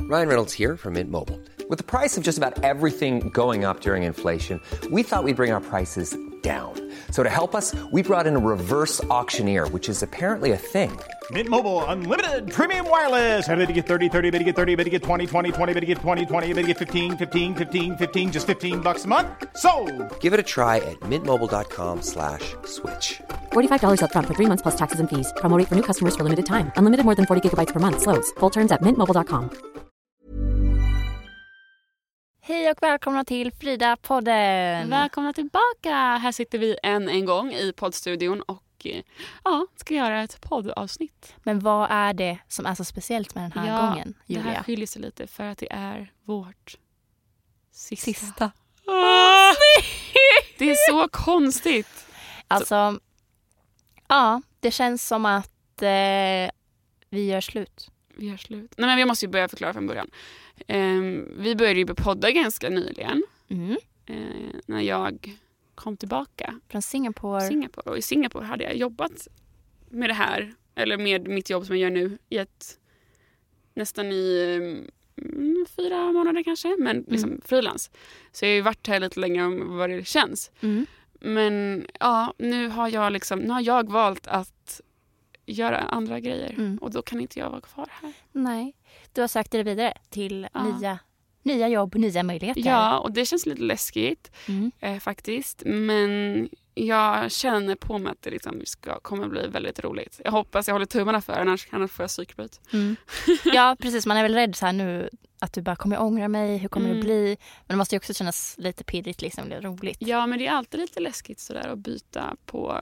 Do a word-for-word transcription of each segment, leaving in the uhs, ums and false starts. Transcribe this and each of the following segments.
Ryan Reynolds here from Mint Mobile. With the price of just about everything going up during inflation, we thought we'd bring our prices down. So to help us, we brought in a reverse auctioneer, which is apparently a thing. Mint Mobile Unlimited Premium Wireless. How to get thirty, thirty, how to get thirty, how to get twenty, twenty, twenty, how to get twenty, twenty, how to get fifteen, fifteen, fifteen, fifteen, just fifteen bucks a month? Sold! Give it a try at mintmobile.com slash switch. forty-five dollars up front for three months plus taxes and fees. Promo rate for new customers for limited time. Unlimited more than forty gigabytes per month. Slows full terms at mint mobile dot com. Hej och välkomna till Frida-podden. Välkomna tillbaka. Här sitter vi än en gång i poddstudion och ja, ska göra ett poddavsnitt. Men vad är det som är så speciellt med den här ja, gången, Julia? Det här skiljer sig lite för att det är vårt sista. Sista. Ah, det är så konstigt. Alltså, ja, det känns som att eh, vi gör slut. Vi gör slut. Nej, men vi måste ju börja förklara från början. Um, vi började ju på podda ganska nyligen. Mm. Uh, när jag kom tillbaka. Från Singapore. Singapore. Och i Singapore hade jag jobbat med det här. Eller med mitt jobb som jag gör nu. I ett, nästan i um, fyra månader kanske. Men liksom mm. frilans. Så jag har ju varit här lite längre om vad det känns. Mm. Men ja, nu har jag liksom, nu har jag valt att göra andra grejer. Mm. Och då kan inte jag vara kvar här. Nej, du har sökt dig vidare till ja. nya, nya jobb, nya möjligheter. Ja, och det känns lite läskigt mm. eh, faktiskt. Men jag känner på mig att det liksom ska, kommer bli väldigt roligt. Jag hoppas, jag håller tummarna för, annars, annars får jag psykbryt. Mm. Ja, precis. Man är väl rädd så här nu att du bara kommer jag ångra mig, hur kommer mm. det bli? Men det måste ju också kännas lite pirrigt, liksom, det är roligt. Ja, men det är alltid lite läskigt sådär att byta på.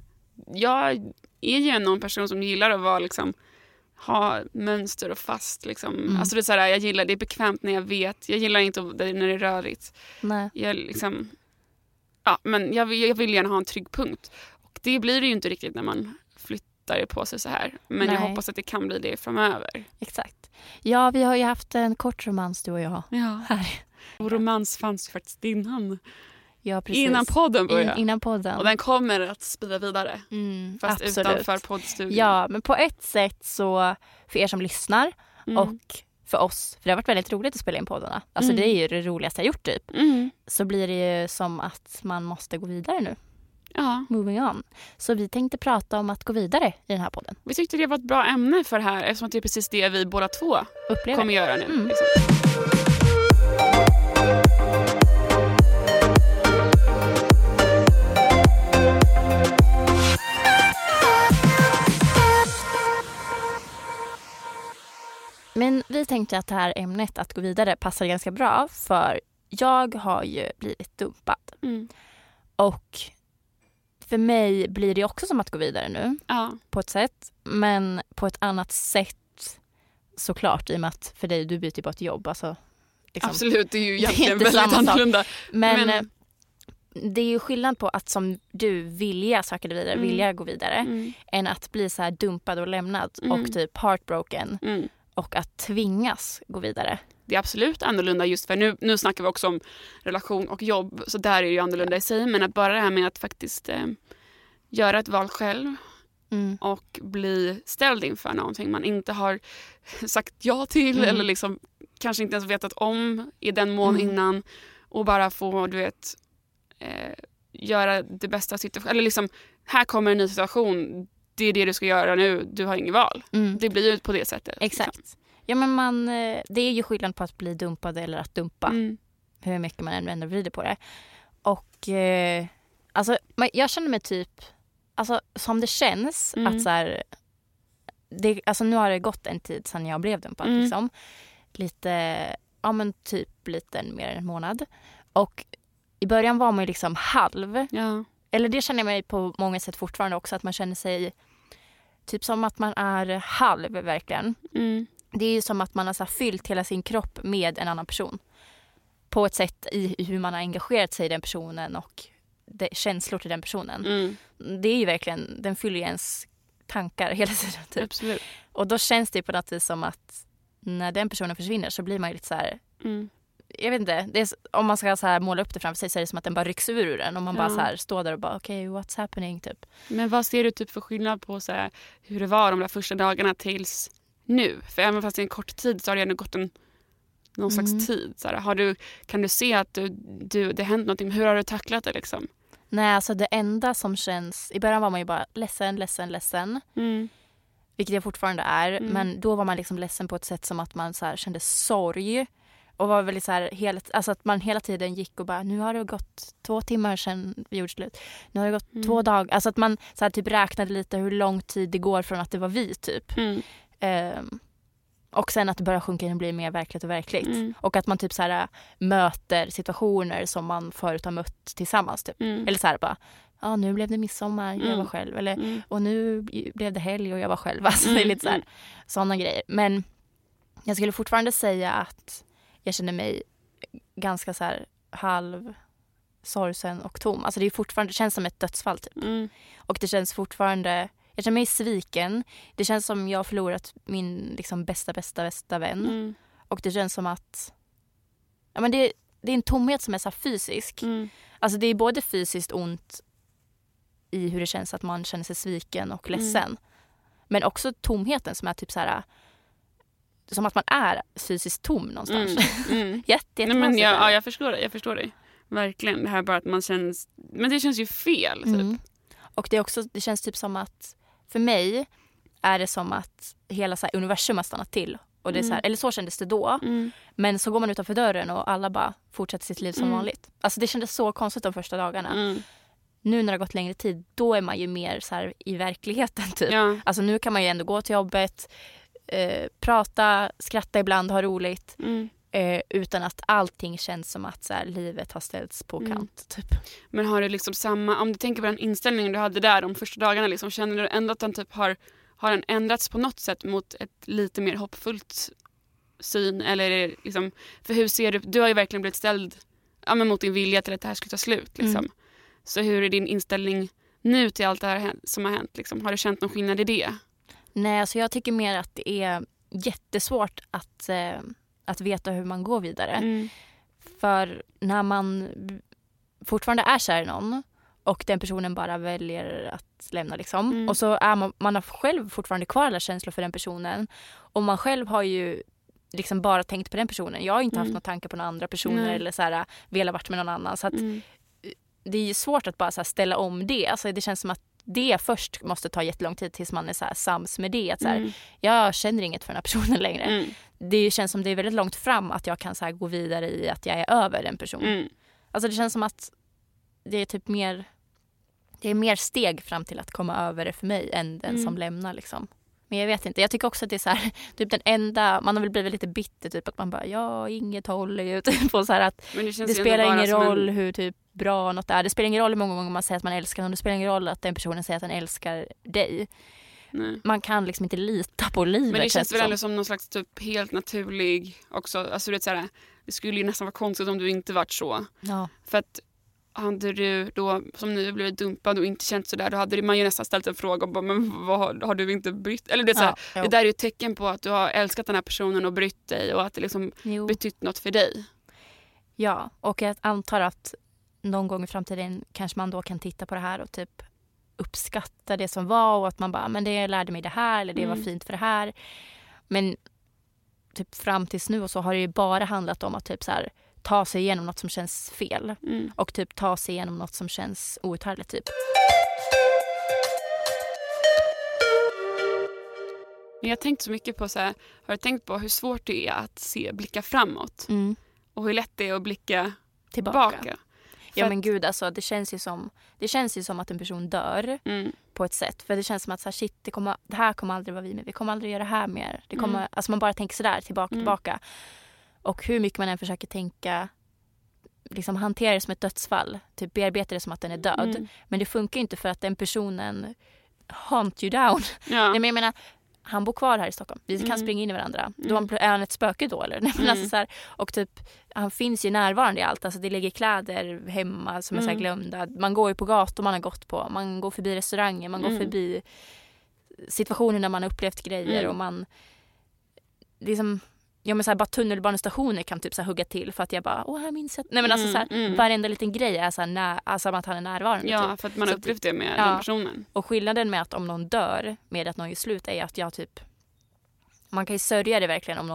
Jag är ju någon person som gillar att vara liksom, ha mönster och fast liksom. Mm. Alltså det är så här, jag gillar det är bekvämt när jag vet. Jag gillar inte när det är rörigt. Nej. Jag liksom ja, men jag vill, jag vill gärna ha en trygg punkt. Och det blir det ju inte riktigt när man flyttar på sig så här. Men Nej. jag hoppas att det kan bli det framöver. Exakt. Ja, vi har ju haft en kort romans du och jag ja. här. Och romans fanns ju faktiskt innan. Ja, precis. Innan podden började. In, innan podden. Och den kommer att sprida vidare. Mm, fast absolut. Utanför poddstudion. Ja, men på ett sätt så för er som lyssnar mm. och för oss, för det har varit väldigt roligt att spela in poddarna. Alltså mm. det är ju det roligaste jag gjort typ. Mm. Så blir det ju som att man måste gå vidare nu. Ja. Moving on. Så vi tänkte prata om att gå vidare i den här podden. Vi tyckte det var ett bra ämne för det här eftersom det är precis det vi båda två upplever. Kommer göra nu. Mm. Liksom. Men vi tänkte att det här ämnet att gå vidare passar ganska bra för jag har ju blivit dumpad. Mm. Och för mig blir det också som att gå vidare nu ja. på ett sätt. Men på ett annat sätt såklart i och med att för dig, du byter ju bara ett jobb. Alltså, liksom, absolut, det är ju egentligen det är väldigt annorlunda. Men, men det är ju skillnad på att som du vilja söka dig vidare, mm. vilja gå vidare mm. än att bli så här dumpad och lämnad mm. och typ heartbroken. Mm. Och att tvingas gå vidare. Det är absolut annorlunda just för nu, nu snackar vi också om relation och jobb. Så där är det ju annorlunda i sig. Men att bara det här med att faktiskt eh, göra ett val själv. Mm. Och bli ställd inför någonting man inte har sagt ja till. Mm. Eller liksom kanske inte ens vetat om i den mån mm. innan. Och bara få, du vet, eh, göra det bästa av situationen. Eller liksom, här kommer en ny situation. Det är det du ska göra nu. Du har inget val. Mm. Det blir ju på det sättet. Exakt. Liksom. Ja, men man, det är ju skillnad på att bli dumpad eller att dumpa. Mm. Hur mycket man än vänder och vrider på det. Och eh, alltså, jag känner mig typ alltså, som det känns mm. att så här, det, alltså, nu har det gått en tid sedan jag blev dumpad. Mm. Liksom. Lite, ja men typ lite mer än en månad. Och i början var man ju liksom halv. Ja. Eller det känner jag mig på många sätt fortfarande också. Att man känner sig typ som att man är halv verkligen. Mm. Det är ju som att man har så här fyllt hela sin kropp med en annan person. På ett sätt i hur man har engagerat sig i den personen och det, känslor till den personen. Mm. Det är ju verkligen, den fyller ju ens tankar hela tiden. Typ. Absolut. Och då känns det på något vis som att när den personen försvinner så blir man ju lite så här... Mm. Jag vet inte, det är, om man ska så här måla upp det framför sig så är det som att den bara rycks ur den. Och man ja. bara så här står där och bara okej, okay, what's happening typ. Men vad ser du typ för skillnad på så här, hur det var de där första dagarna tills nu? För även fast det är en kort tid så har det ändå gått en någon Mm. slags tid? Så här, har du, kan du se att du, du, det har hänt någonting? Hur har du tacklat det liksom? Nej, alltså det enda som känns... I början var man ju bara ledsen, ledsen, ledsen. Mm. Vilket jag fortfarande är. Mm. Men då var man liksom ledsen på ett sätt som att man så här kände sorg. Och var väldigt så här, hela, alltså att man hela tiden gick och bara, nu har det gått två timmar sedan vi gjorde slut. Nu har det gått Mm. två dagar. Alltså att man så här, typ räknade lite hur lång tid det går från att det var vi typ. Mm. Ehm, och sen att det börjar sjunka in och bli mer verkligt och verkligt. Mm. Och att man typ så här möter situationer som man förut har mött tillsammans typ. Mm. Eller så här bara, ja ah, nu blev det midsommar, jag Mm. var själv. Eller, Mm. och nu blev det helg och jag var själv. Alltså det är Mm, lite så här, mm. sådana grejer. Men jag skulle fortfarande säga att jag känner mig ganska så här halv sorgsen och tom. Alltså det är fortfarande, det känns som ett dödsfall typ. Mm. Och det känns fortfarande, jag känner mig sviken. Det känns som jag har förlorat min liksom bästa, bästa, bästa vän. Mm. Och det känns som att ja, men det, det är en tomhet som är så här fysisk. Mm. Alltså det är både fysiskt ont i hur det känns att man känner sig sviken och ledsen. Mm. Men också tomheten som är typ så här, som att man är fysiskt tom någonstans. Mm. Mm. Jätte, Nej, men jättekonstigt jag, är det. ja, jag förstår det, jag förstår det. Verkligen, det här bara att man känns... Men det känns ju fel, typ. Mm. Och det, är också, det känns typ som att för mig är det som att hela så här universum har stannat till. Och det är så här, Mm. eller så kändes det då. Mm. Men så går man utanför dörren och alla bara fortsätter sitt liv som Mm. vanligt. Alltså det kändes så konstigt de första dagarna. Mm. Nu när det har gått längre tid, då är man ju mer så här i verkligheten typ. Ja. Alltså nu kan man ju ändå gå till jobbet, eh, prata, skratta ibland, ha roligt. Mm. Eh, utan att allting känns som att så här, livet har ställts på Mm. kant. Typ. Men har du liksom samma, om du tänker på den inställningen du hade där de första dagarna, liksom, känner du ändå att den typ har, har den ändrats på något sätt mot ett lite mer hoppfullt syn? Eller är det liksom, för hur ser du, du har ju verkligen blivit ställd ja, men mot din vilja till att det här ska ta slut. Liksom. Mm. Så hur är din inställning nu till allt det här som har hänt? Liksom? Har du känt någon skillnad i det? Nej, alltså jag tycker mer att det är jättesvårt att, eh, att veta hur man går vidare. Mm. För när man fortfarande är kär i någon och den personen bara väljer att lämna liksom. Mm. Och så är man, man har själv fortfarande kvar alla känslor för den personen. Och man själv har ju liksom bara tänkt på den personen. Jag har inte haft Mm. någon tanke på några andra personer Nej. eller så här, velat varit med någon annan. Så att Mm. det är ju svårt att bara så här, ställa om det. Alltså det känns som att det först måste ta jättelång tid tills man är så här, sams med det. Att så här, Mm. jag känner inget för den här personen längre. Mm. Det känns som det är väldigt långt fram att jag kan så här, gå vidare i att jag är över den personen. Mm. Alltså det känns som att det är typ mer det är mer steg fram till att komma över det för mig än den Mm. som lämnar liksom. Men jag vet inte. Jag tycker också att det är så här, typ den enda, man har väl blivit lite bitter typ att man bara ja, inget håller ju typ och så här att Men det känns det ju spelar ändå bara ingen som roll en... hur typ bra något är. Det spelar ingen roll hur många gånger man säger att man älskar någon. Det spelar ingen roll att den personen säger att den älskar dig. Nej. Man kan liksom inte lita på livet. Men det känns väl som. ändå som någon slags typ helt naturlig också. Alltså det, är så här, det skulle ju nästan vara konstigt om du inte varit så. Ja. För att hade du då som nu blivit dumpad och inte känt sådär, då hade man ju nästan ställt en fråga och bara, men vad har, har du inte brytt? Eller det, är så här, Ja, det där är ju ett tecken på att du har älskat den här personen och brytt dig och att det liksom Jo. betytt något för dig. Ja, och jag antar att någon gång i framtiden kanske man då kan titta på det här och typ uppskatta det som var och att man bara, men det lärde mig det här eller det Mm. var fint för det här. Men typ fram tills nu och så har det ju bara handlat om att typ så här, ta sig igenom något som känns fel Mm. och typ ta sig igenom något som känns outhärdligt typ. Men jag har tänkt så mycket på så här, har du tänkt på hur svårt det är att se, blicka framåt Mm. och hur lätt det är att blicka Tillbaka. tillbaka. Ja För men att- gud alltså det känns ju som det känns ju som att en person dör Mm. på ett sätt. För det känns som att så här, shit, det, kommer, det här kommer aldrig vara vi med. Vi kommer aldrig göra det här mer. Det kommer, Mm. alltså man bara tänker sådär tillbaka, Mm. tillbaka. Och hur mycket man än försöker tänka, liksom hantera det som ett dödsfall. Typ bearbeta det som att den är död. Mm. Men det funkar ju inte för att den personen haunt you down. Ja. Nej, men jag menar, han bor kvar här i Stockholm. Vi kan Mm. springa in i varandra. Då Mm. är han ett spöke då eller? Nej, men Mm. alltså, så här, och typ, han finns ju närvarande i allt. Alltså, det ligger kläder hemma som är så här Mm. glömda. Man går ju på gator man har gått på. Man går förbi restauranger. Man går Mm. förbi situationer när man har upplevt grejer. Mm. Och man liksom, ja, men så här, bara tunnelbanestationer kan typ så här hugga till för att jag bara, åh här minns jag. Nej men alltså Mm, så här, mm. varenda liten grej är så här, när, alltså att han är närvarande. Ja, typ. för att man har Så att- upplevt det med ja. den personen. Och skillnaden med att om någon dör med att någon gör slut är att jag typ, man kan ju sörja det verkligen om någon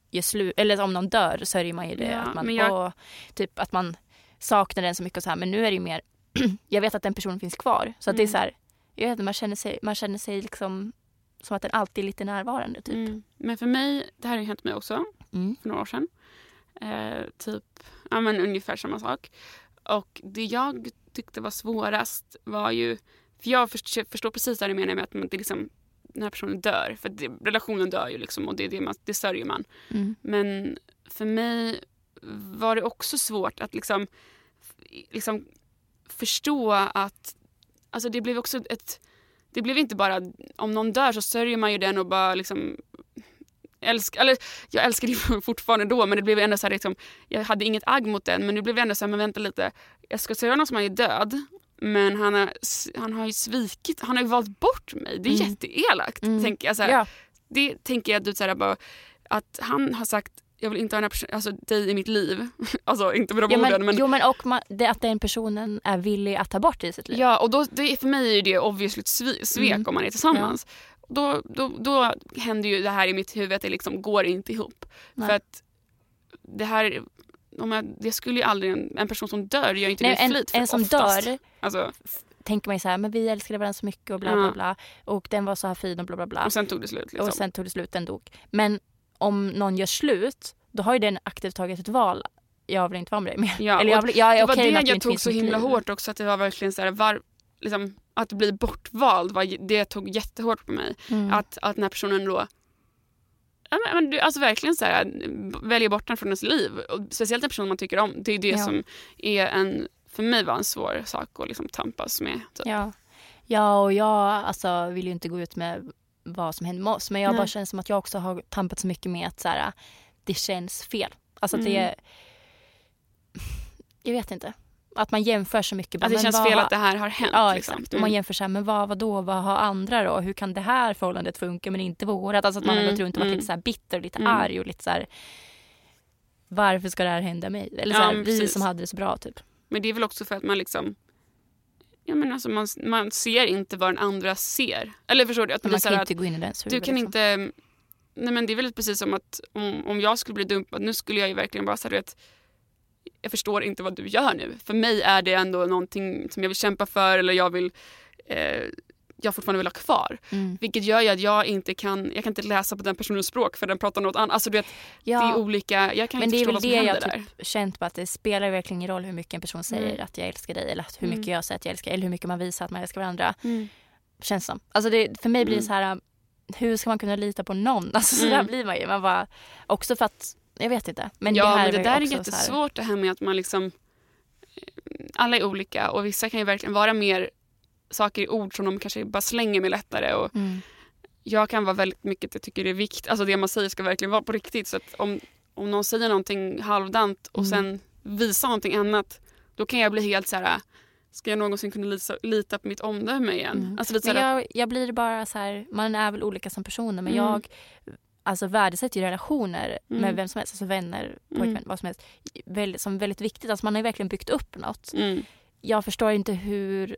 gör slut, eller om någon dör sörjer man ju det. Ja, att, man, jag... och, typ, att man saknar den så mycket och så här. Men nu är det ju mer, jag vet att den personen finns kvar. Så att mm. det är så här, jag vet inte, man känner sig, man känner sig liksom som att den alltid är lite närvarande typ. Mm. Men för mig, det här har ju hänt mig också mm. för några år sedan. Eh, typ, ja men ungefär samma sak. Och det jag tyckte var svårast var ju, för jag förstår, förstår precis vad du menar med att det liksom, den här personen dör. För det, relationen dör ju liksom och det, det, man, det sörjer man. Mm. Men för mig var det också svårt att liksom, liksom förstå att, alltså det blev också ett, det blev inte bara, om någon dör så sörjer man ju den och bara liksom älskar, eller jag älskar det fortfarande då, men det blev ändå så här liksom, jag hade inget agg mot den, men nu blev det ändå så här, men vänta lite, jag ska säga någon som är död, men han har, han har ju svikit, han har ju valt bort mig, det är mm. jätteelakt mm. tänker jag så här, ja. Det tänker jag så här, bara, att han har sagt jag vill inte ha en person, alltså, dig i mitt liv. Alltså inte med de ja, orden. Men, men... Jo men och man, det, att den personen är villig att ta bort det i sitt liv. Ja och då, det, för mig är det obviously ett svek mm. om man är tillsammans. Ja. Då, då, då händer ju det här i mitt huvud att det liksom går inte ihop. Nej. För att det här, om jag, det skulle ju aldrig en, en person som dör gör inte Nej, det flit. En, en som oftast, dör alltså, tänker man ju så här, men vi älskade varandra så mycket och bla bla bla. Och den var så här fin och bla bla bla. Och sen tog det slut. Liksom. Och sen tog det slut, den dog. Men om någon gör slut, då har ju den aktivt tagit ett val. Jag vill inte vara med dig mer. Ja, Eller jag, vill, jag är det var okej det att jag inte tog så himla liv. hårt också. Att det var verkligen så här, var, liksom, att bli bortvald. Var, det tog jättehårt på mig. Mm. Att, att den här personen då ja, men, alltså verkligen så här, väljer bort den från ens liv. Och speciellt en person man tycker om. Det är det ja. som är en, för mig var en svår sak att liksom tampas med. Typ. Ja. ja, och jag alltså, vill ju inte gå ut med vad som händer med oss. Men jag Nej. bara känner som att jag också har tampat så mycket med att så här, det känns fel. Alltså att mm. det är, jag vet inte. Att man jämför så mycket. Att det känns fel har, att det här har hänt. Ja, liksom. exakt. Och man jämför så här, men vad, vad då? Vad har andra då? Hur kan det här förhållandet funka men inte vårat? Alltså att man mm. har gått runt och varit mm. lite så här bitter och lite mm. arg och lite så här, varför ska det här hända mig? Eller så här, ja, vi som hade det så bra typ. Men det är väl också för att man liksom, jag menar, alltså man, man ser inte vad den andra ser. Eller förstår du? Att man kan inte att, gå in i den. Du kan liksom. inte, nej men det är väl precis som att om, om jag skulle bli dumpad, nu skulle jag ju verkligen bara säga att jag förstår inte vad du gör nu. För mig är det ändå någonting som jag vill kämpa för eller jag vill eh, jag fortfarande vill ha kvar. Mm. Vilket gör ju att jag inte kan jag kan inte läsa på den personens språk för den pratar något annat. Alltså du vet, ja. det är olika, jag kan men inte förstå vad som händer där. Men det är väl det jag typ känt på att det spelar verkligen ingen roll hur mycket en person säger mm. att jag älskar dig eller att hur mycket mm. jag säger att jag älskar eller hur mycket man visar att man älskar varandra. Mm. Känns som. Alltså det, för mig blir det så här, hur ska man kunna lita på någon? Alltså så mm. där blir man ju. Man bara, också för att jag vet inte. Men ja, det här men det är där är också jättesvårt det här med att man liksom alla är olika och vissa kan ju verkligen vara mer saker i ord som de kanske bara slänger med lättare och mm. jag kan vara väldigt mycket, jag tycker det är viktigt, alltså det man säger ska verkligen vara på riktigt så att om, om någon säger någonting halvdant och mm. sen visar någonting annat då kan jag bli helt så här, ska jag någonsin kunna lita, lita på mitt omdöme igen? Mm. Alltså, lite men jag, jag blir bara så här, man är väl olika som personer men mm. jag alltså värdesätter ju relationer mm. med vem som helst, alltså vänner, pojkvän, mm. vad som helst, väldigt, som väldigt viktigt. Alltså man har ju verkligen byggt upp något. Mm. Jag förstår inte hur,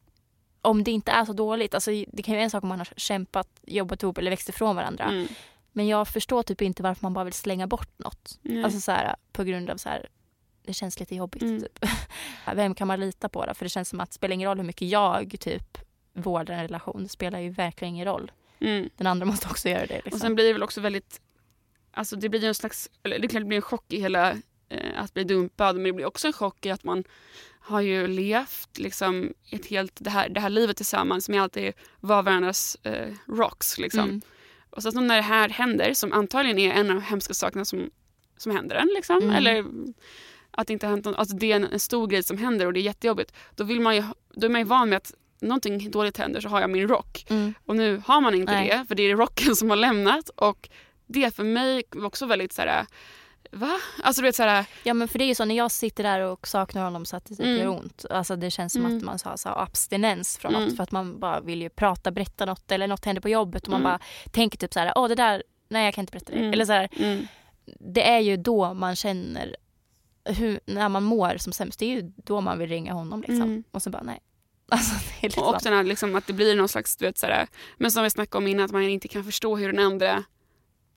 om det inte är så dåligt, alltså det kan ju vara en sak om man har kämpat, jobbat ihop eller växt ifrån varandra. Mm. Men jag förstår typ inte varför man bara vill slänga bort något. Mm. Alltså så här, på grund av så här, det känns lite jobbigt mm. typ. Vem kan man lita på då? För det känns som att det spelar ingen roll hur mycket jag typ vårdar en relation. Det spelar ju verkligen ingen roll. Mm. Den andra måste också göra det. Liksom. Och sen blir det väl också väldigt, alltså det blir ju en slags, eller det är klart det blir en chock i hela eh, att bli dumpad, men det blir också en chock i att man har ju levt liksom ett helt, det här, det här livet tillsammans med alltid var varandras eh, rocks liksom. Mm. Och så när det här händer, som antagligen är en av de hemska sakerna som, som händer en liksom, mm. eller att det inte har hänt någon, alltså det är en, en stor grej som händer och det är jättejobbigt, då vill man ju, då är man ju van med att någonting dåligt händer så har jag min rock. Mm. Och nu har man inte Nej. det, för det är rocken som har lämnat. Och det för mig var också väldigt så här, va? Alltså du vet så här. Ja men för det är ju så, när jag sitter där och saknar honom så att det typ mm. gör ont. Alltså det känns som mm. att man har så här abstinens från mm. något. För att man bara vill ju prata, berätta något. Eller något händer på jobbet och man mm. bara tänker typ så här, åh det där, nej jag kan inte berätta det. Mm. Eller så här, mm. det är ju då man känner hur, när man mår som sämst. Det är ju då man vill ringa honom liksom. Mm. Och så bara nej. Alltså, det är liksom. Och den här, liksom, att det blir någon slags, du vet, sådär, men som vi snackade om innan, att man inte kan förstå hur den andra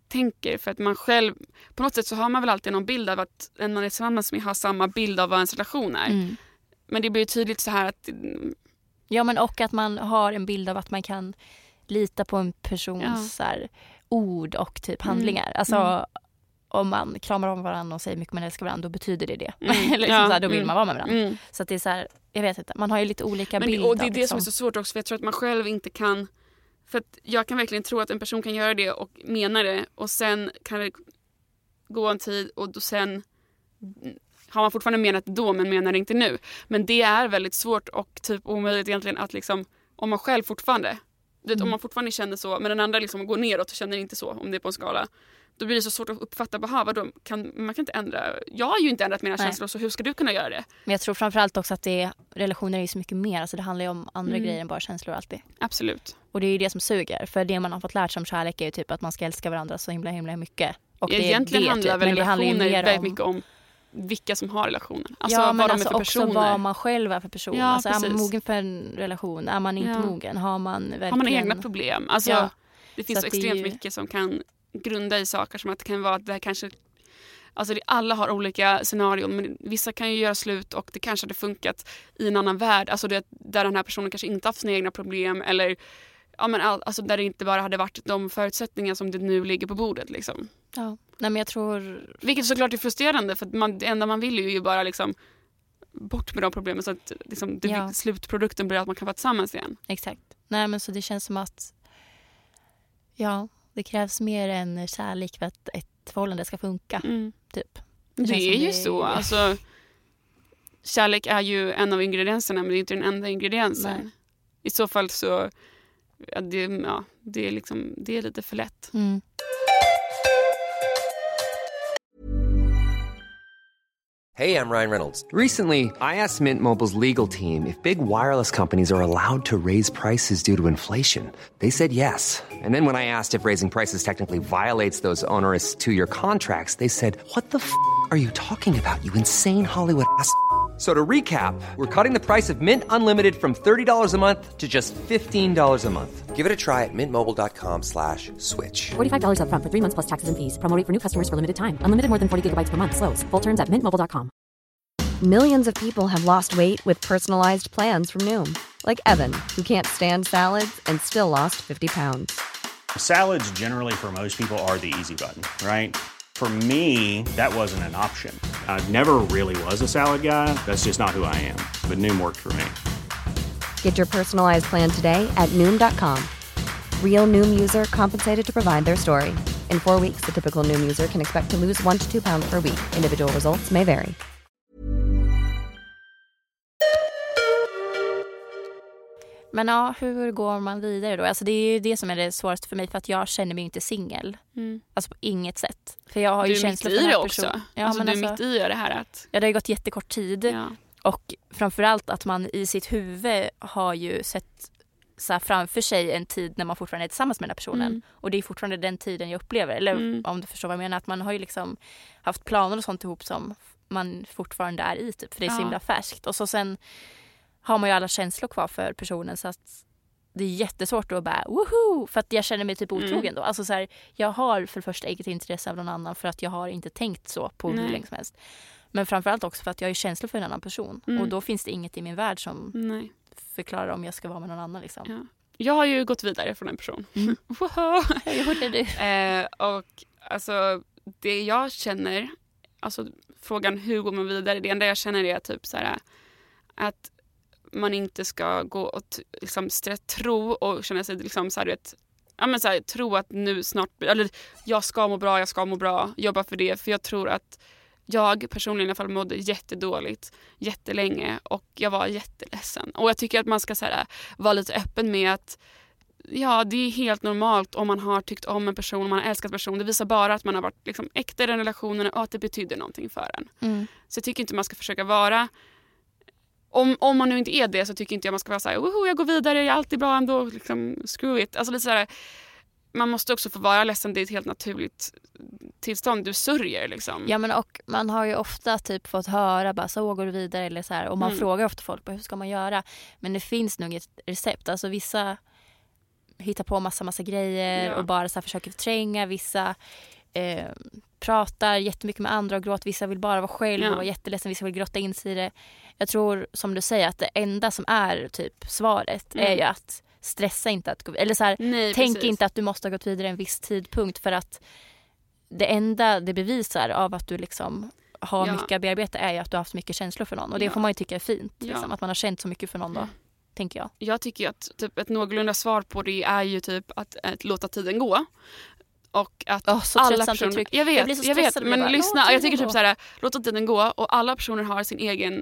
tänker. För att man själv, på något sätt så har man väl alltid någon bild av att en man är tillsammans med har samma bild av vad ens relation är. Mm. Men det blir ju tydligt så här att... Ja, men och att man har en bild av att man kan lita på en persons Ja. så här, ord och typ handlingar. Mm. Alltså Mm. om man kramar om varandra och säger mycket man älskar varandra, då betyder det det. Mm. liksom Ja. så här, då vill Mm. man vara med varandra. Mm. Så att det är så här, jag vet inte, man har ju lite olika Men det, bilder. och det är det liksom. som är så svårt också, för jag tror att man själv inte kan... För att jag kan verkligen tro att en person kan göra det och mena det, och sen kan det gå en tid och då sen har man fortfarande menat det då men menar det inte nu. Men det är väldigt svårt och typ omöjligt egentligen att liksom, om man själv fortfarande, du vet, Mm. om man fortfarande känner så men den andra liksom går neråt och känner inte så, om det är på en skala, då blir det så svårt att uppfatta, bara, vadå, kan, man kan inte ändra, jag har ju inte ändrat mina Nej. känslor, så hur ska du kunna göra det? Men jag tror framförallt också att det, relationer är så mycket mer. Alltså det handlar ju om andra Mm. grejer än bara känslor alltid. Absolut. Och det är ju det som suger. För det man har fått lärt sig om kärlek är ju typ att man ska älska varandra så himla himla mycket. Och det är Egentligen det, handlar typ. väl Men det handlar ju relationer mer väldigt om... mycket om vilka som har relationen. Alltså ja, vad men de alltså är för också personer. vad man själv är för person. Ja, alltså, är man precis. mogen för en relation? Är man inte Ja. mogen? Har man verkligen... Har man egna problem? Alltså, Ja. det finns Så så, att det är extremt ju- mycket som kan grunda i saker, som att det kan vara att det här kanske... Alltså det, alla har olika scenarion, men vissa kan ju göra slut och det kanske hade funkat i en annan värld. Alltså det, där den här personen kanske inte haft sina egna problem, eller ja, men all, alltså där det inte bara hade varit de förutsättningar som det nu ligger på bordet. Liksom. Ja. Nej, men jag tror... Vilket såklart är frustrerande, för att man, det enda man vill är ju bara liksom bort med de problemen, så att liksom, det, Ja. slutprodukten blir att man kan vara tillsammans igen. Exakt. Nej, men så det känns som att... Ja, det krävs mer än kärlek för att ett förhållande ska funka. Mm. Typ. Det, känns är som ju det- så. Alltså, kärlek är ju en av ingredienserna, men det är inte den enda ingrediensen. Nej. I så fall så ja, det, ja, det, är liksom, det är lite för lätt. Mm. Hey, I'm Ryan Reynolds. Recently, I asked Mint Mobile's legal team if big wireless companies are allowed to raise prices due to inflation. They said yes. And then when I asked if raising prices technically violates those onerous two-year contracts, they said, "What the f*** are you talking about, you insane Hollywood ass?" So to recap, we're cutting the price of Mint Unlimited from thirty dollars a month to just fifteen dollars a month. Give it a try at mintmobile.com slash switch. forty-five dollars up front for three months plus taxes and fees. Promo rate for new customers for limited time. Unlimited more than forty gigabytes per month. Slows full terms at mint mobile dot com. Millions of people have lost weight with personalized plans from Noom. Like Evan, who can't stand salads and still lost fifty pounds. Salads generally for most people are the easy button, right? For me, that wasn't an option. I never really was a salad guy. That's just not who I am. But Noom worked for me. Get your personalized plan today at Noom dot com. Real Noom user compensated to provide their story. In four weeks, the typical Noom user can expect to lose one to two pounds per week. Individual results may vary. Men ja, hur går man vidare då? Alltså det är ju det som är det svåraste för mig, för att jag känner mig inte singel. Mm. Alltså på inget sätt. För jag har ju Du är mitt känslor i för den det här också. personen. Ja, alltså, men du är alltså, mitt i det här att... ja, det har ju gått jättekort tid. Ja. Och framförallt att man i sitt huvud har ju sett så här framför sig en tid när man fortfarande är tillsammans med den här personen. Mm. Och det är fortfarande den tiden jag upplever. Eller Mm. om du förstår vad jag menar. Att man har ju liksom haft planer och sånt ihop som man fortfarande är i. Typ, för det är så Ja. himla färskt. Och så sen har man ju alla känslor kvar för personen. Så att det är jättesvårt att bara woho! För att jag känner mig typ otrogen Mm. då. Alltså så här, jag har för det första inget intresse av någon annan. För att jag har inte tänkt så på hur Nej. länge som helst. Men framförallt också för att jag har känslor för en annan person. Mm. Och då finns det inget i min värld som Nej. förklarar om jag ska vara med någon annan. Liksom. Ja. Jag har ju gått vidare från en person. Mm. Wow. Hur gjorde du? Eh, och alltså det jag känner, alltså frågan hur går man vidare, det enda jag känner är typ så här att man inte ska gå och t- liksom strä- tro och känna sig liksom så här, vet, ja men så här, tro att nu snart, eller jag ska må bra, jag ska må bra, jobba för det, för jag tror att jag personligen i alla fall mådde jättedåligt jättelänge och jag var jätteledsen. Och jag tycker att man ska så här, vara lite öppen med att ja, det är helt normalt om man har tyckt om en person, om man har älskat en person. Det visar bara att man har varit liksom äkta i den relationen och att det betyder någonting för en. Mm. Så jag tycker inte man ska försöka vara... Om, om man nu inte är det så tycker inte jag man ska vara så här, woho, jag går vidare, jag är alltid bra ändå, liksom, screw it. Alltså lite så här, man måste också få vara ledsen, det är ett helt naturligt tillstånd, du sörjer liksom. Ja, men och man har ju ofta typ fått höra bara så går du vidare eller så här. Och man Mm. frågar ofta folk på hur ska man göra. Men det finns nog ett recept. Alltså vissa hittar på massa massa grejer Ja. och bara så här försöker förtränga. Vissa eh, pratar jättemycket med andra och gråter. Vissa vill bara vara själv Ja. och vara jätteledsen. Vissa vill grotta in sig i det. Jag tror, som du säger, att det enda som är typ svaret Mm. är ju att stressa inte att gå eller så här, Nej, tänk precis. inte att du måste ha gått vidare en viss tidpunkt, för att det enda det bevisar av att du liksom har Ja. mycket att bearbeta är ju att du har haft mycket känslor för någon. Och det Ja. får man ju tycka är fint. Ja. Liksom, att man har känt så mycket för någon då, tänker jag. Jag tycker ju att typ, ett någorlunda svar på det är ju typ att, att låta tiden gå. Och att Åh, så alla tröttsamt personer... uttryck. Jag vet, Jag blir så jag vet stressad och men bara, lyssna. låt Jag tiden tycker typ gå. så här, låta tiden gå och alla personer har sin egen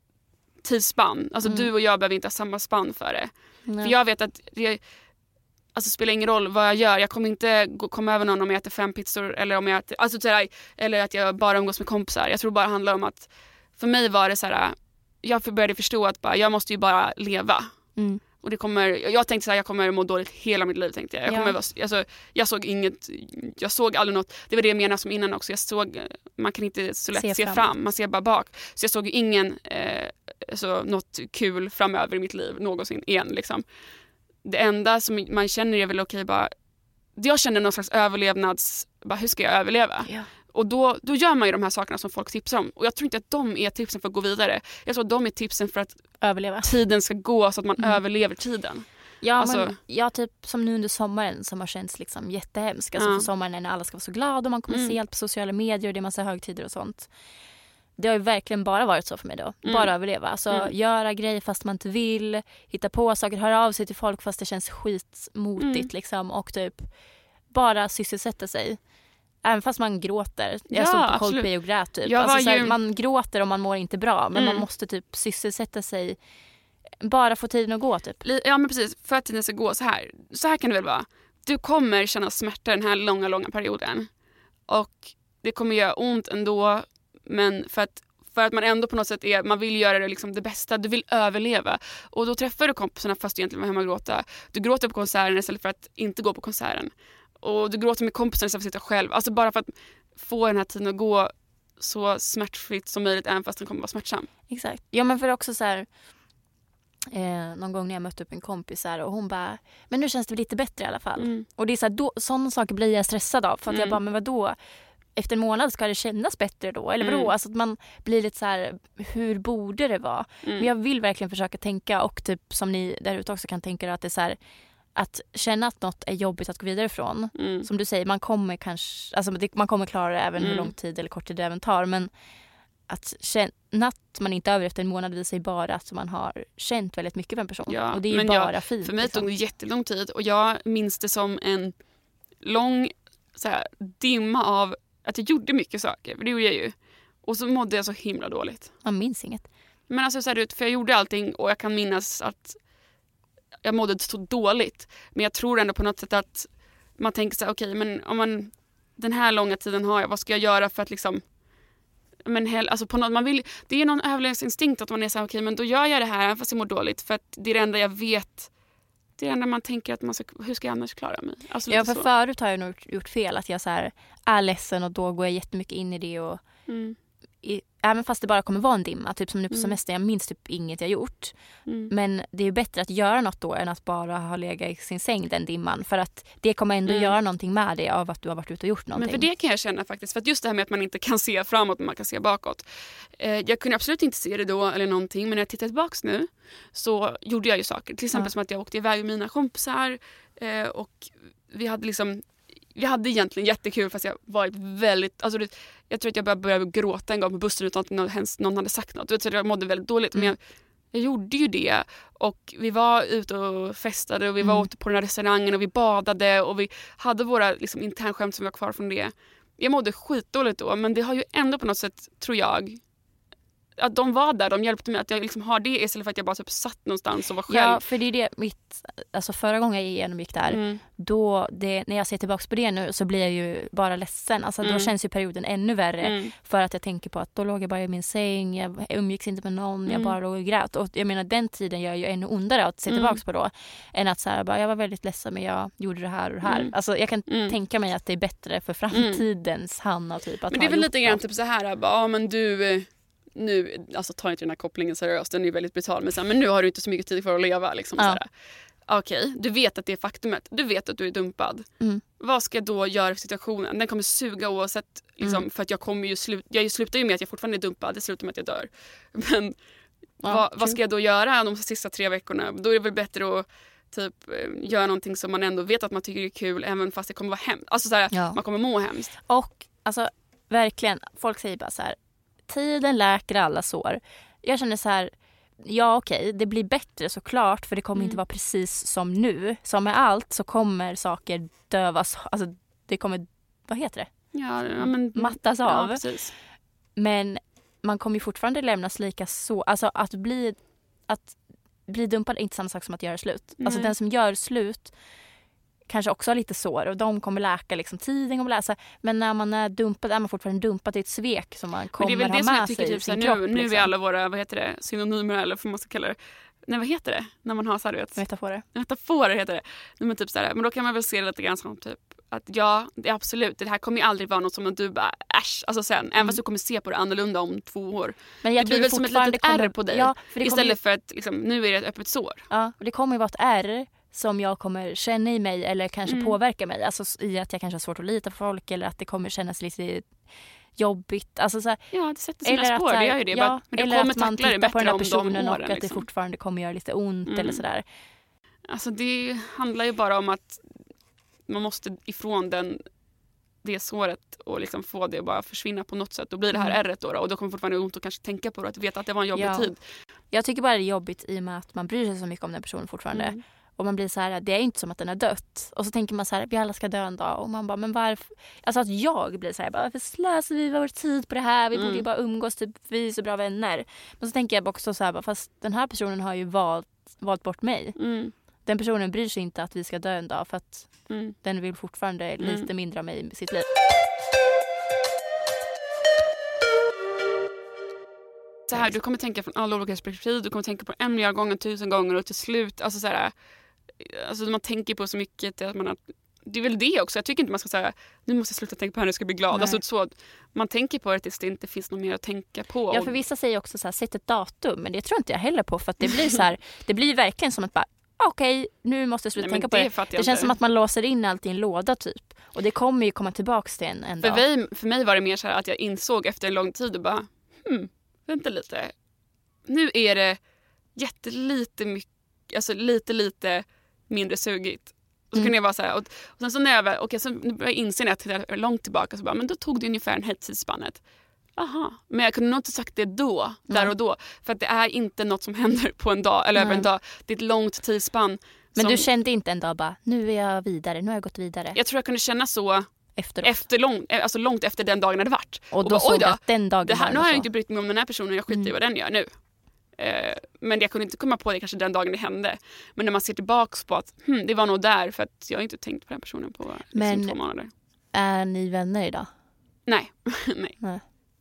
tidsspann. Alltså Mm. du och jag behöver inte ha samma spann för det. Nej. För jag vet att det alltså, spelar ingen roll vad jag gör. Jag kommer inte gå, komma över någon om jag äter fem pizzor eller om jag äter, alltså, så här, eller att jag bara umgås med kompisar. Jag tror bara det handlar om att för mig var det så här, jag började förstå att bara, jag måste ju bara leva. Mm. Och det kommer, jag tänkte så här, jag kommer må dåligt hela mitt liv, tänkte jag. Jag, Ja. kommer, vara- alltså, jag såg inget, jag såg aldrig något, det var det jag menade som innan också. Jag såg, man kan inte så lätt Se se, fram. fram. Man ser bara bak. Så jag såg ju ingen, eh, alltså, något kul framöver i mitt liv någonsin igen liksom. Det enda som man känner är väl okej bara, jag känner någon slags överlevnads, bara hur ska jag överleva? Ja. Och då, då gör man ju de här sakerna som folk tipsar om. Och jag tror inte att de är tipsen för att gå vidare. Jag tror att de är tipsen för att Överleva. tiden ska gå så att man Mm. överlever tiden. Ja, Alltså- men jag typ som nu under sommaren som har känts liksom jättehemskt. Alltså Ja. för sommaren när alla ska vara så glada och man kommer Mm. se allt på sociala medier och det är massa högtider och sånt. Det har ju verkligen bara varit så för mig då. Mm. Bara överleva. Alltså Mm. göra grejer fast man inte vill. Hitta på saker, höra av sig till folk fast det känns skitmotigt Mm. liksom. Och typ bara sysselsätta sig. Även fast man gråter. Jag Ja, stod på absolut. Coldplay och grät typ. Jag Alltså, var så här, ju- man gråter om man mår inte bra. Men Mm. man måste typ sysselsätta sig. Bara få tiden att gå typ. Li- Ja men precis, för att tiden ska gå så här. Så här kan det väl vara. Du kommer känna smärta den här långa, långa perioden. Och det kommer göra ont ändå. Men för att, för att man ändå på något sätt är, man vill göra det, liksom det bästa. Du vill överleva. Och då träffar du kompisarna fast du egentligen var hemma och gråta. Du gråter på konserten istället för att inte gå på konserten. Och du gråter med kompisarna istället för att sitta själv. Alltså bara för att få den här tiden att gå så smärtfritt som möjligt, även fast den kommer vara smärtsam. Exakt. Ja, men för också så här, eh, någon gång när jag mötte upp en kompis här, och hon bara, men nu känns det lite bättre i alla fall. Mm. Och det är så här, då, sådana saker blir jag stressad av. För att jag Mm. bara, men vadå? Efter en månad ska det kännas bättre då? Eller vadå? Mm. Alltså att man blir lite så här, hur borde det vara? Mm. Men jag vill verkligen försöka tänka, och typ som ni där ute också kan tänka, att det är så här, att känna att något är jobbigt att gå vidare ifrån. Mm. Som du säger, man kommer kanske, alltså det, man kommer klara det även hur Mm. lång tid eller kort tid det även tar. Men att känna att man inte är över efter en månad visar ju bara att man har känt väldigt mycket för en person. Ja, och det är ju men bara jag- fint. För mig liksom. tog det jättelång tid och jag minns det som en lång så här, dimma av att jag gjorde mycket saker. För det gjorde jag ju. Och så mådde jag så himla dåligt. Man minns inget. Men alltså så här, för jag gjorde allting och jag kan minnas att jag mådde så dåligt. Men jag tror ändå på något sätt att man tänker så här, okej, men om man den här långa tiden har jag, vad ska jag göra för att liksom men hell, alltså på något, man vill, det är någon överlevnadsinstinkt att man är så här, okej, men då gör jag det här även fast jag mår dåligt, för att det är det enda jag vet. Det är det enda man tänker att man ska, hur ska jag annars klara mig? Alltså Ja, lite för så. förut har jag nog gjort fel. Att jag så här är ledsen och då går jag jättemycket in i det. Och Mm. i, även fast det bara kommer vara en dimma. Typ som nu på Mm. semester. Jag minns typ inget jag gjort. Mm. Men det är ju bättre att göra något då än att bara ha legat i sin säng den dimman. För att det kommer ändå Mm. göra någonting med det av att du har varit ute och gjort någonting. Men för det kan jag känna faktiskt. För att just det här med att man inte kan se framåt men man kan se bakåt. Eh, jag kunde absolut inte se det då eller någonting. Men när jag tittar tillbaka nu så gjorde jag ju saker. Till exempel Ja. som att jag åkte iväg med mina kompisar. Eh, och vi hade liksom... Vi hade egentligen jättekul fast jag varit väldigt... Alltså det, jag tror att jag började, började gråta en gång på bussen utan att någon, hens, någon hade sagt något. Så jag mådde väldigt dåligt. Mm. Men jag, jag gjorde ju det. Och vi var ute och festade och vi var Mm. ute på den här restaurangen och vi badade och vi hade våra liksom, internskämt som var kvar från det. Jag mådde skitdåligt då, men det har ju ändå på något sätt, tror jag, att de var där, de hjälpte mig, att jag liksom har det istället för att jag bara typ satt någonstans och var själv. Ja, för det är det mitt, alltså förra gången jag genomgick där, Mm. då det, när jag ser tillbaka på det nu så blir jag ju bara ledsen. Alltså Mm. då känns ju perioden ännu värre. Mm. För att jag tänker på att då låg jag bara i min säng, jag umgicks inte med någon, jag Mm. bara låg och grät. Och jag menar, den tiden gör ju ännu ondare att se Mm. tillbaka på då. Än att så här, bara, jag var väldigt ledsen men jag gjorde det här och det här. Mm. Alltså jag kan Mm. tänka mig att det är bättre för framtidens Hanna typ. Att Men det är ha väl gjort lite grann något. typ så här, bara, ja men du, eh, nu, alltså ta inte den här kopplingen seriöst, den är ju väldigt brutal, men, så här, men nu har du inte så mycket tid för att leva. Liksom, Ja. så här. okej, okay, du vet att det är faktumet. Du vet att du är dumpad. Mm. Vad ska jag då göra för situationen? Den kommer suga oavsett. Liksom, mm. För att jag kommer ju slut, jag slutar ju med att jag fortfarande är dumpad. Det slutar med att jag dör. Men ja, vad, vad ska jag då göra de sista tre veckorna? Då är det väl bättre att typ göra någonting som man ändå vet att man tycker är kul. Även fast det kommer vara hemskt. Alltså såhär, ja. Man kommer må hemskt. Och alltså verkligen, folk säger bara så här: tiden läker alla sår. Jag känner så här: ja okej, okay, det blir bättre såklart, för det kommer mm. inte vara precis som nu. Som med allt så kommer saker dövas, alltså det kommer, vad heter det? Ja, ja men mattas av. Ja, precis. Men man kommer ju fortfarande lämnas lika så, alltså att bli att bli dumpad är inte samma sak som att göra slut. Nej. Alltså den som gör slut kanske också har lite sår och de kommer läka liksom, tiden kommer läsa. Men när man är dumpad är man fortfarande dumpad. Det är ett svek som man kommer ha med sig. Det är väl det som jag tycker typ, sin nu, kropp, nu liksom. är alla våra, vad heter det, synonymer eller vad man ska kalla det. Nej, vad heter det? När man har så här, vet, metaforer. Metaforer heter det. Men, typ så här, men då kan man väl se det lite grann som typ att ja, det är absolut. Det här kommer ju aldrig vara något som du bara äsch. Alltså sen, mm. även fast du kommer se på det annorlunda om två år. Men jag det blir väl som ett litet kommer, ärr på dig. Ja, för istället ju, för att liksom, nu är det ett öppet sår. Ja, och det kommer ju vara ett ärr som jag kommer känna i mig eller kanske mm. påverka mig. Alltså i att jag kanske har svårt att lita på folk eller att det kommer kännas lite jobbigt. Alltså så här, ja, det sätter sina spår, det gör ju det. Ja, bara, men eller kommer att man tittar på den här personen de och åren, att liksom. det fortfarande kommer göra lite ont mm. eller sådär. Alltså det handlar ju bara om att man måste ifrån den det såret och liksom få det att bara försvinna på något sätt. Då blir det här mm. ärret då, då och då kommer fortfarande ont att kanske tänka på det, att veta att det var en jobbig ja. tid. Jag tycker bara det är jobbigt i och med att man bryr sig så mycket om den personen fortfarande. Mm. Och man blir så här, det är inte som att den är dött. Och så tänker man så här, vi alla ska dö en dag. Och man bara, men varför? Alltså att jag blir så här, varför slösar vi vår tid på det här? Vi mm. borde ju bara umgås, typ, vi är så bra vänner. Men så tänker jag också så här, fast den här personen har ju valt, valt bort mig. Mm. Den personen bryr sig inte att vi ska dö en dag för att mm. den vill fortfarande mm. lite mindre av mig i sitt liv. Så här, du kommer tänka från alla olika perspektiv, du kommer tänka på en miljard gånger, tusen gånger och till slut, alltså så här, alltså man tänker på så mycket att man har, det är väl det också, jag tycker inte man ska säga nu måste jag sluta tänka på henne, jag ska bli glad. Alltså så, man tänker på det tills det inte finns något mer att tänka på. Ja, för vissa säger också så här, sätt ett datum, men det tror inte jag heller på, för att det blir så här, det blir verkligen som att bara okej, okay, nu måste jag sluta Nej, tänka på det. Det, det känns inte. Som att man låser in allt i en låda typ. Och det kommer ju komma tillbaks till en, en för dag. Mig, för mig var det mer så här att jag insåg efter en lång tid och bara, hmm, vänta lite. Nu är det jättelite mycket, alltså lite, lite mindre sugigt. Och så mm. kunde jag vara så här, och, och sen så när jag var, okay, så började jag inse att jag var långt tillbaka så bara, men då tog det ungefär en här tidsspannet. Aha. Men jag kunde nog inte sagt det då, där mm. och då. För att det är inte något som händer på en dag eller mm. över en dag. Det är ett långt tidsspann. Men som... du kände inte en dag bara, nu är jag vidare, nu har jag gått vidare. Jag tror jag kunde känna så Efteråt. efter lång, alltså långt efter den dagen hade varit. Och då och bara, såg då, att den dagen det här, nu har jag så. inte brytt mig om den här personen, jag skiter mm. i vad den gör nu. Eh, men jag kunde inte komma på det kanske den dagen det hände. Men när man ser tillbaks på att hm, det var nog där för att jag har inte tänkt på den personen på liksom, men två månader. Är ni vänner idag? Nej. Nej. Nej.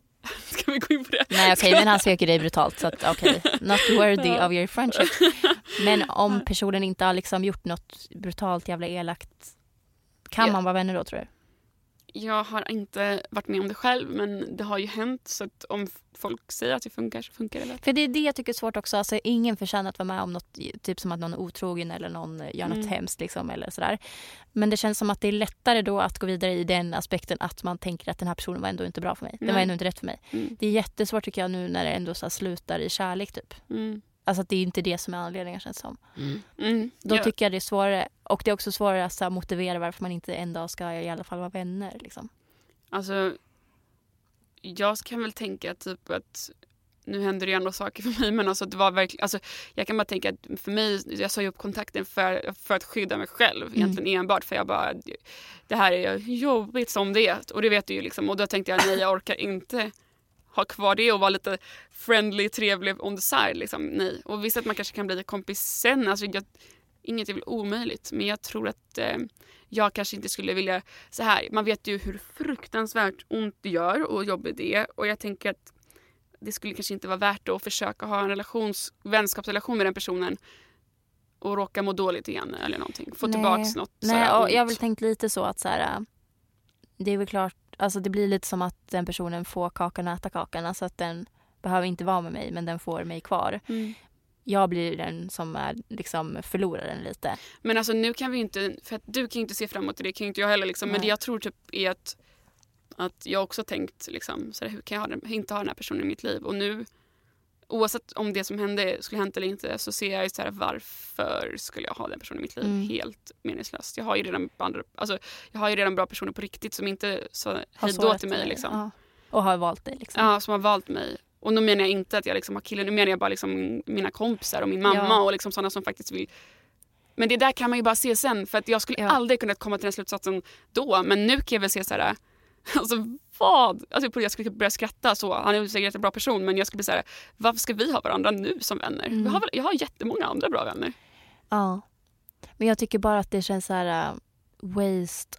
Ska vi gå in på det? Nej okej, okay, men han söker dig brutalt så att okej, okay. Not worthy of your friendship. Men om personen inte har liksom gjort något brutalt jävla elakt, kan yeah. man vara vänner då tror du? Jag har inte varit med om det själv, men det har ju hänt, så att om folk säger att det funkar så funkar det. För det är det jag tycker är svårt också, alltså ingen förtjänar att vara med om något, typ som att någon är otrogen eller någon gör något mm. hemskt liksom, eller sådär. Men det känns som att det är lättare då att gå vidare i den aspekten att man tänker att den här personen var ändå inte bra för mig. Den Nej. var ändå inte rätt för mig. Mm. Det är jättesvårt tycker jag nu när det ändå så slutar i kärlek typ. Mm. Alltså att det är inte det som är anledningen känns som. Mm. Mm. Då ja. tycker jag det är svårare. Och det är också svårare att så, motivera varför man inte en dag ska i alla fall vara vänner. Liksom. Alltså, jag kan väl tänka typ att nu händer det ju ändå saker för mig. Men alltså, det var verkligen, alltså, jag kan bara tänka att för mig, jag sa ju upp kontakten för, för att skydda mig själv. Mm. Egentligen enbart för jag bara, det här är jobbigt som det är. Och det vet du ju liksom. Och då tänkte jag, nej jag orkar inte ha kvar det och vara lite friendly, trevlig on the side. Liksom. Nej. Och visst att man kanske kan bli kompis sen. Alltså, jag, inget är väl omöjligt. Men jag tror att eh, jag kanske inte skulle vilja så här. Man vet ju hur fruktansvärt ont det gör och jobbigt det är. Och jag tänker att det skulle kanske inte vara värt att försöka ha en relations, vänskapsrelation med den personen och råka må dåligt igen eller någonting. Få tillbaks något. Nej, och jag har väl tänkt lite så att så här, det är väl klart, alltså det blir lite som att den personen får kakan och äta kakan. Alltså att den behöver inte vara med mig men den får mig kvar. Mm. jag blir den som är liksom förloraren lite. Men alltså nu kan vi inte, för att du kan ju inte se framåt, det kan ju inte jag heller liksom. Men det jag tror typ är att, att jag också tänkt liksom, så här, hur kan jag ha den, inte ha den här personen i mitt liv? Och nu, oavsett om det som hände skulle hänt eller inte, så ser jag ju så här, varför skulle jag ha den personen i mitt liv? Mm. Helt meningslöst. Jag har ju redan andra, alltså jag har ju redan bra personer på riktigt som inte sa hej då till mig liksom. Ja. Och har valt dig liksom. Ja, som har valt mig. Och nu menar jag inte att jag liksom har killen, nu menar jag bara liksom mina kompisar och min mamma ja. och liksom sådana som faktiskt vill. Men det där kan man ju bara se sen, för att jag skulle ja. aldrig kunna komma till den slutsatsen då, men nu kan jag väl se så här, alltså vad? Alltså jag skulle börja skratta så, han är säkert en bra person, men jag skulle bli så här, varför ska vi ha varandra nu som vänner? Mm. Jag, har väl, jag har jättemånga andra bra vänner. Ja, men jag tycker bara att det känns så här uh, waste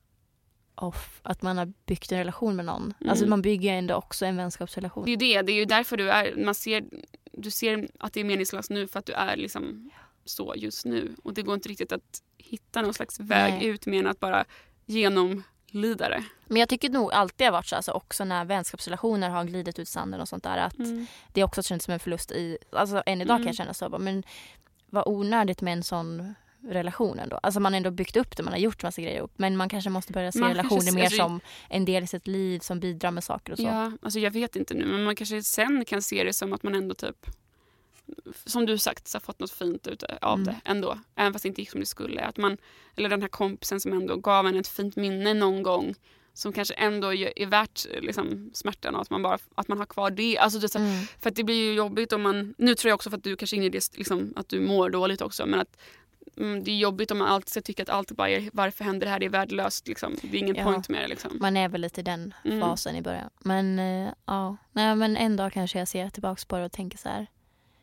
of att man har byggt en relation med någon. Mm. Alltså man bygger ändå också en vänskapsrelation. Det är ju det, det är ju därför du är, man ser, du ser att det är meningslöst nu för att du är liksom så just nu. Och det går inte riktigt att hitta någon slags väg Nej. ut med att bara genomlida det. Men jag tycker nog alltid har varit så, alltså också när vänskapsrelationer har glidit ut sanden och sånt där, att mm. det också känns som en förlust i, alltså än idag mm. kan jag känna så, men vad onödigt med en sån relationen då. Alltså man har ändå byggt upp det, man har gjort massa grejer upp, men man kanske måste börja se man relationer kanske, mer alltså, som en del i sitt liv som bidrar med saker och så. Ja, alltså jag vet inte nu, men man kanske sen kan se det som att man ändå typ, som du sagt, så har fått något fint ut av mm. det ändå. Även fast det inte gick som det skulle. Att man, eller den här kompisen som ändå gav en ett fint minne någon gång, som kanske ändå är värt liksom, smärtan och att man, bara, att man har kvar det. Alltså, det så, mm. För att det blir ju jobbigt om man, nu tror jag också för att du kanske är inne i det, liksom, att du mår dåligt också, men att mm, det är jobbigt om man alltid ska tycka att allt bara är, varför händer det här, det är värdelöst liksom. Det är ingen ja. point med det liksom. Man är väl lite i den fasen mm. i början. Men uh, ja, nej, men en dag kanske jag ser tillbaka på det och tänker så här,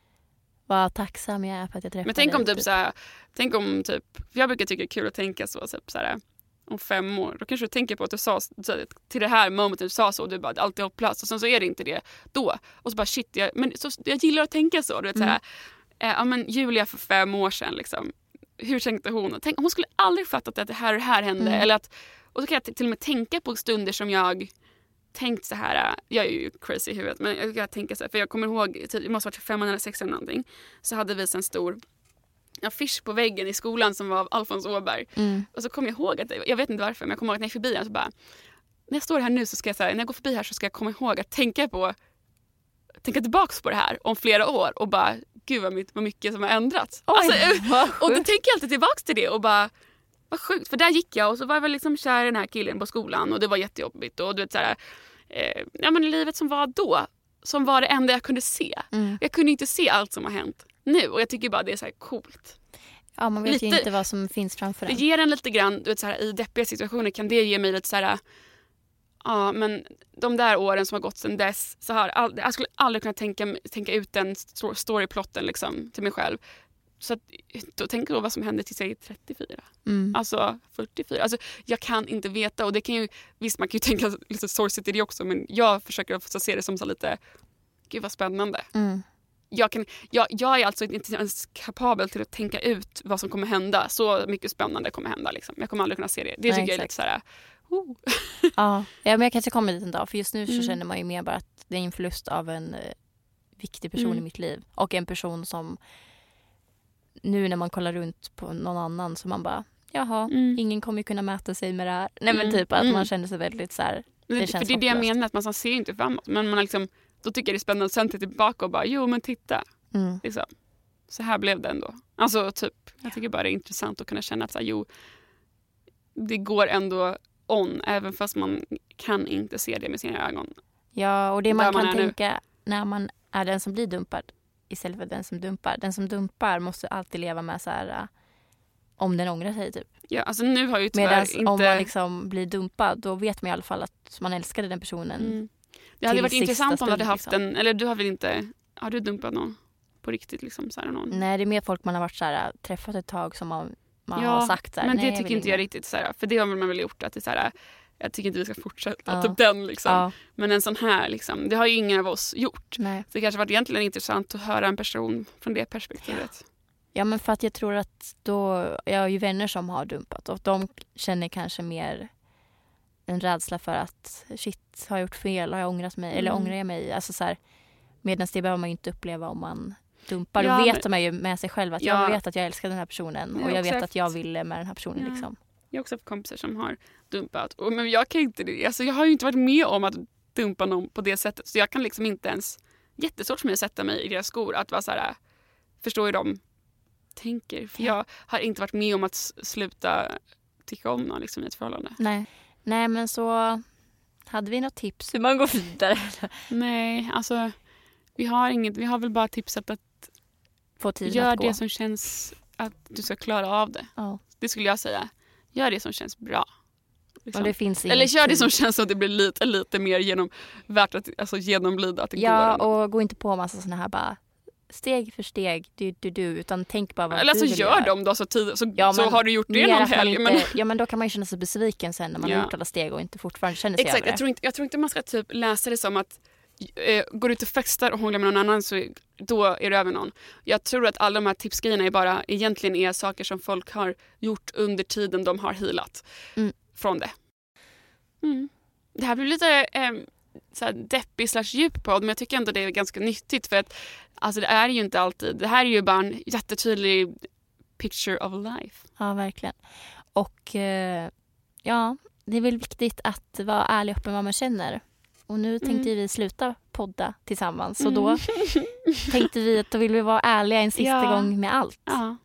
vad tacksam jag är för att jag träffade. Men tänk om dig, typ, typ. Så här, tänk om typ, jag brukar tycka det är kul att tänka så, typ så här, om fem år, då kanske du tänker på att du sa så, till det här momentet du sa så, och du bara alltid har plats, och sen så är det inte det då, och så bara shit, jag, men så, jag gillar att tänka så, du vet mm. så här, eh, ja men Julia för fem år sedan liksom, hur tänkte hon? Tänk, hon skulle aldrig fattat att det här och det här hände, mm. eller att, och så kan jag till och med tänka på stunder som jag tänkt så här, jag är ju crazy i huvudet, men jag kan tänka så här, för jag kommer ihåg, det måste ha varit fem eller sex eller någonting, så hade vi en stor affisch på väggen i skolan som var av Alfons Åberg. Mm. Och så kom jag ihåg att, jag vet inte varför, men jag kommer ihåg att när jag är förbi här så bara, när jag står här nu så ska jag säga, när jag går förbi här så ska jag komma ihåg att tänka på, tänka tillbaka på det här om flera år och bara, gud vad mycket, vad mycket som har ändrats. Oj, alltså, och då tänker jag alltid tillbaka till det och bara, vad sjukt, för där gick jag och så var jag väl liksom kär i den här killen på skolan och det var jättejobbigt och du vet så här, eh, ja men livet som var då, som var det enda jag kunde se. Mm. Jag kunde inte se allt som har hänt nu, och jag tycker bara det är så här coolt. Ja, man vet lite, ju inte vad som finns framför en. Det ger en lite grann, du vet så här, i deppiga situationer kan det ge mig lite så här, ja men de där åren som har gått sedan dess, så har all, jag skulle aldrig kunna tänka, tänka ut den storyplotten liksom till mig själv. Så att, då tänker jag vad som hände till sig trettiofyra. Mm. Alltså fyrtiofyra. Alltså jag kan inte veta, och det kan ju, visst man kan ju tänka lite sorgligt i det också, men jag försöker att se det som så lite, gud vad spännande. Mm. Jag, kan, jag, jag är alltså inte ens kapabel till att tänka ut vad som kommer hända. Så mycket spännande kommer hända liksom. Jag kommer aldrig kunna se det. Det tycker Nej, jag är lite så här. Oh. Ja, ja, men jag kanske kommer dit en dag, för just nu så mm. känner man ju mer bara att det är en förlust av en eh, viktig person mm. i mitt liv, och en person som nu när man kollar runt på någon annan så man bara, jaha, mm. ingen kommer kunna mäta sig med det här. Nej men typ att mm. man känner sig väldigt så här, det, det känns för det är det jag menar, att man ser inte framåt, men man liksom, då tycker jag det är spännande att sen till tillbaka och bara, jo men titta mm. liksom. Så här blev det ändå. Alltså typ, jag tycker bara det är intressant att kunna känna att så här, jo, det går ändå on, även fast man kan inte se det med sina ögon. Ja, och det man, man kan tänka nu, när man är den som blir dumpad istället för den som dumpar. Den som dumpar måste alltid leva med så här, uh, om den ångrar sig typ. Ja, alltså nu har ju tyvärr Medans inte... om man liksom blir dumpad, då vet man i alla fall att man älskade den personen. Mm. Det hade varit intressant om stund, du hade haft liksom. en, eller du har väl inte, har du dumpat någon på riktigt liksom så här någon? Nej, det är mer folk man har varit så här, träffat ett tag som man, man ja, har sagt så här, men det nej, tycker inte jag riktigt så här, för det har man väl gjort att det är så här, jag tycker inte vi ska fortsätta ja. typ den liksom. Ja. Men en sån här liksom, det har ju ingen av oss gjort. Nej. Så det kanske varit egentligen intressant att höra en person från det perspektivet. Ja. Ja, men för att jag tror att då, jag har ju vänner som har dumpat och de känner kanske mer en rädsla för att shit, har jag gjort fel, har jag ångrat mig, mm. eller ångrar jag mig? Alltså så här, medans det behöver man ju inte uppleva om man dumpar. Ja, Då men- vet man ju med sig själv att Ja. jag vet att jag älskar den här personen. Jag Och jag också vet haft- att jag ville med den här personen Ja. liksom. Jag har också haft kompisar som har dumpat. Och, men jag kan inte det. Alltså, jag har ju inte varit med om att dumpa någon på det sättet. Så jag kan liksom inte ens, jättesvårt för mig att sätta mig i deras skor. Att vara så här, förstå hur de tänker. För jag har inte varit med om att s- sluta tycka om någon liksom, i ett förhållande. Nej. Nej, men så hade vi något tips hur man går vidare. Nej, alltså vi har inget. Vi har väl bara tipsat att Få tiden gör att gå. det som känns att du ska klara av det. Ja. Det skulle jag säga. Gör det som känns bra. Liksom. Och det finns ingen Eller gör det tid. som känns så att det blir lite, lite mer genom, värt att alltså, genomlida att det Ja, går. och gå inte på massa såna här bara steg för steg, du, du, du, utan tänk bara vad Eller du så vill gör göra. de då så, tid, så, Ja, så men har du gjort det mer någon att man helg. inte, Men, ja, men då kan man ju känna sig besviken sen när man Ja. har gjort alla steg och inte fortfarande känner sig exakt, över jag det. tror, inte, jag tror inte man ska typ läsa det som att eh, går du ut och festar och hånglar med någon annan så då är det över någon. Jag tror att alla de här tipsgrejerna är bara egentligen är saker som folk har gjort under tiden de har healat Mm. från det. Mm. Det här blir lite eh, så här deppig slash djup podd, men jag tycker ändå det är ganska nyttigt för att alltså, det är ju inte alltid, det här är ju bara en jättetydlig picture of life. Ja, verkligen. Och eh, ja, det är väl viktigt att vara ärlig och öppen vad man känner. Och nu tänkte Mm. vi sluta podda tillsammans. Så Mm. då tänkte vi att då vill vi vara ärliga en sista Ja. gång med allt. Ja.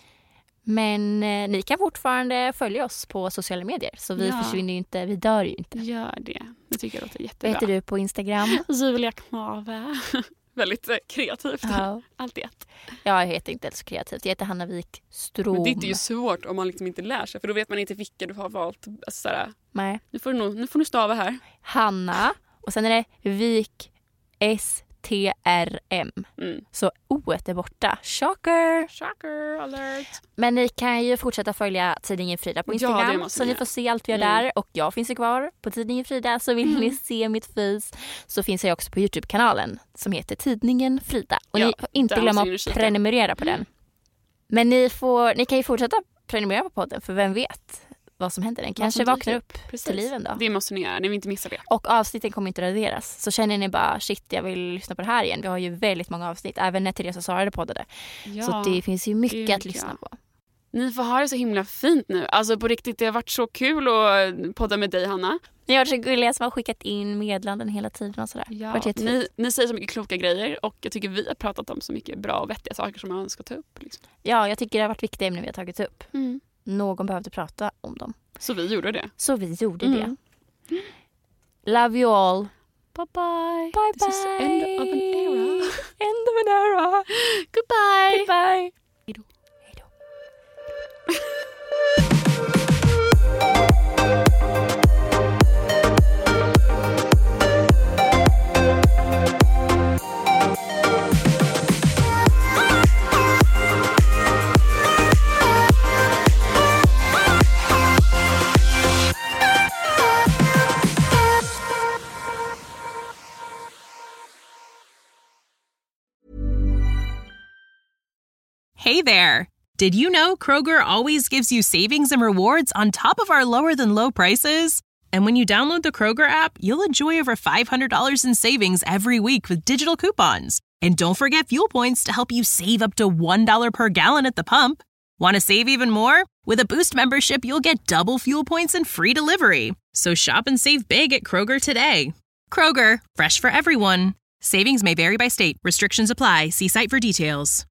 Men eh, ni kan fortfarande följa oss på sociala medier. Så vi Ja. försvinner ju inte, vi dör ju inte. Gör det. Det tycker jag låter Vad jättebra. heter du på Instagram? Julia Knave. Väldigt eh, kreativt. Ja. Allt i ett. Jag heter inte så kreativt. Jag heter Hanna Wik Strom. Men det är ju svårt om man liksom inte lär sig. För då vet man inte vilka du har valt. Alltså, såhär, Nej. nu, får du nog, nu får du stava här. Hanna. Och sen är det Wik S T R M. Mm. Så O är borta. Shocker! Shocker alert. Men ni kan ju fortsätta följa Tidningen Frida på Ja, Instagram. det måste så ni ni göra. får se allt vi gör Mm. där. Och jag finns ju kvar på Tidningen Frida. Så vill Mm. ni se mitt face så finns jag också på YouTube-kanalen som heter Tidningen Frida. Och Ja, ni får inte där glömma måste ni att kika. prenumerera på den. Men ni, får, ni kan ju fortsätta prenumerera på podden för vem vet vad som händer. Den kanske som vaknar dyker upp Precis. till liven då. Det måste ni göra. Ni vill inte missa det. Och avsnitten kommer inte raderas. Så känner ni bara, shit jag vill lyssna på det här igen. Vi har ju väldigt många avsnitt. Även när Therese och Sara hade poddade. Ja. Så det finns ju mycket gud, att lyssna ja. på. Ni får ha det så himla fint nu. Alltså på riktigt, det har varit så kul att podda med dig, Hanna. Ni har varit så gulliga som har skickat in meddelanden hela tiden och sådär. Det har varit jättefint. ni, ni säger så mycket kloka grejer och jag tycker vi har pratat om så mycket bra och vettiga saker som man ska ta upp. Liksom. Ja, jag tycker det har varit viktiga ämnen vi har tagit upp. Mm. Någon behövde prata om dem. Så vi gjorde det. Så vi gjorde Mm. det. Love you all. Bye bye. Bye This is bye. end of an era. End of an era. Goodbye. Goodbye. Hejdå. Hejdå. Hey there! Did you know Kroger always gives you savings and rewards on top of our lower than low prices? And when you download the Kroger app, you'll enjoy over five hundred dollars in savings every week with digital coupons. And don't forget fuel points to help you save up to one dollar per gallon at the pump. Want to save even more? With a Boost membership, you'll get double fuel points and free delivery. So shop and save big at Kroger today. Kroger, fresh for everyone. Savings may vary by state. Restrictions apply. See site for details.